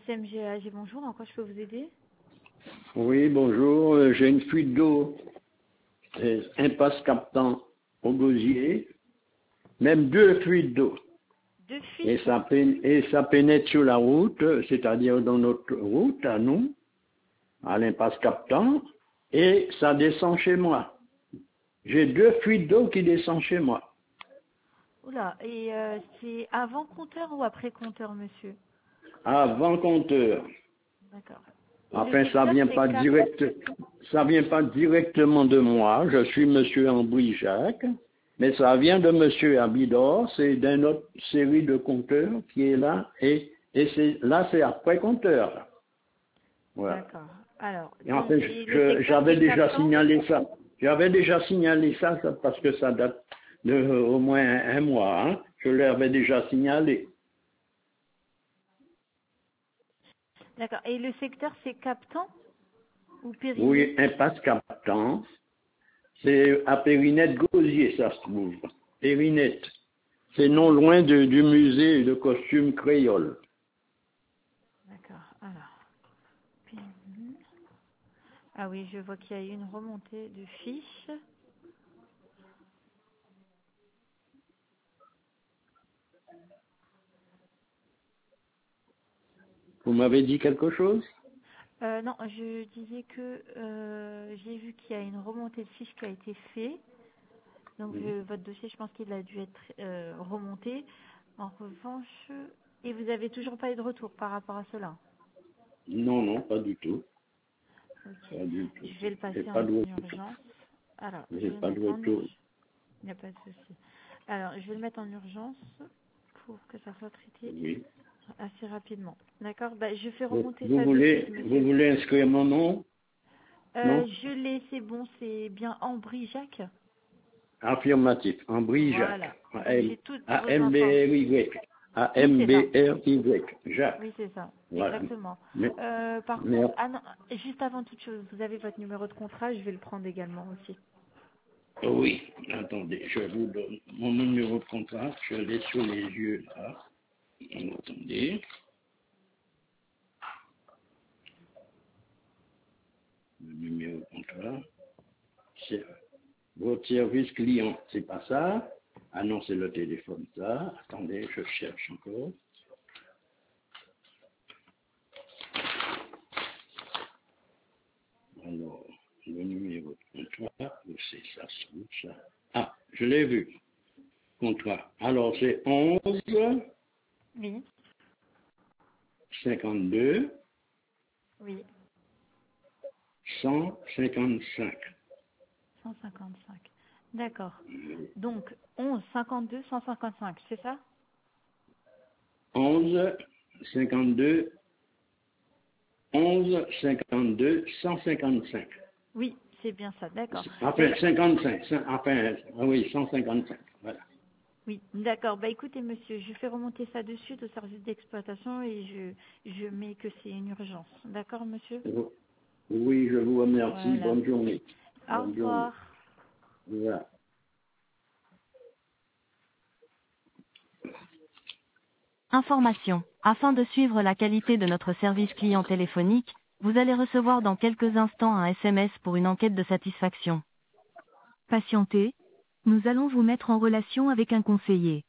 SMGAG, bonjour, en quoi je peux vous aider? Oui, bonjour. J'ai une fuite d'eau. Impasse Captan au Gosier. Même deux fuites d'eau. Deux Et fuites? ça pénètre sur la route, c'est-à-dire dans notre route à nous, à l'impasse Captan, et ça descend chez moi. J'ai deux fuites d'eau qui descendent chez moi. Oula, et c'est avant compteur ou après compteur, monsieur? Avant compteur. D'accord. Et le Enfin, secteur, c'est ça vient pas directement de moi. Je suis monsieur Ambry-Jacques, mais ça vient de monsieur Abidor. C'est d'une autre série de compteurs qui est là, et c'est après compteur, là. Voilà. D'accord. Alors, Et en donc, fait, et le secteur, j'avais c'est déjà Captan? signalé ça. J'avais déjà signalé ça parce que ça date de au moins un mois, hein. Je l'avais déjà signalé. D'accord. Et le secteur, c'est Captan ou Oui, Périnée? impasse Captan. C'est à Périnette-Gosier, ça se trouve. Périnette. C'est non loin du musée de costumes créoles. D'accord. Alors, Périnée. Ah oui, je vois qu'il y a eu une remontée de fiches. Vous m'avez dit quelque chose? Non, je disais que j'ai vu qu'il y a une remontée de fiches qui a été faite. Donc votre dossier, je pense qu'il a dû être remonté. En revanche, et vous avez toujours pas eu de retour par rapport à cela? Non, non, pas du tout. Ok. Pas du tout. Je vais le J'ai passer pas en de retour. urgence. Alors, je J'ai vais le pas de mettre en retour. urgence. Il n'y a pas de souci. Alors, je vais le mettre en urgence pour que ça soit traité Oui. assez rapidement. D'accord? Bah, je fais Vous, remonter vous ça de suite, voulez, vous monsieur. voulez inscrire mon nom? Non? Je l'ai, c'est bon, c'est bien Ambry Jacques. Affirmatif. Ambry-Jacques. Voilà. Donc j'ai toutes vos informations. A-M-B-R-Y. Oui, c'est ça. A-M-B-R-Y. Jacques. Oui, c'est ça. Voilà. Exactement. Mais, Par mais, contre, ah non, juste avant toute chose, vous avez votre numéro de contrat, je vais le prendre également aussi. oui, attendez, je vous donne mon numéro de contrat. Je l'ai sous les yeux là. Attendez. Le numéro de contrat. C'est votre service client. C'est pas ça. Ah non, c'est le téléphone ça. Attendez, je cherche encore. Alors, le numéro de contrat, où c'est ça, ça. Ah, je l'ai vu. Contrat. Alors, c'est 11 Oui, 52 oui, 155. 155. D'accord. Donc, 11, 52, 155, c'est ça? 11 52 11 52 155. Oui, c'est bien ça, d'accord. Enfin, Ben, 55. Enfin, oui, 155. Voilà. oui, d'accord. Bah écoutez, monsieur, je fais remonter ça de suite au service d'exploitation et je mets que c'est une urgence. D'accord, monsieur? Oui, je vous remercie. Voilà. Bonne journée. Au Bonne journée. revoir. Voilà. Information. Afin de suivre la qualité de notre service client téléphonique, vous allez recevoir dans quelques instants un SMS pour une enquête de satisfaction. Patientez. Nous allons vous mettre en relation avec un conseiller.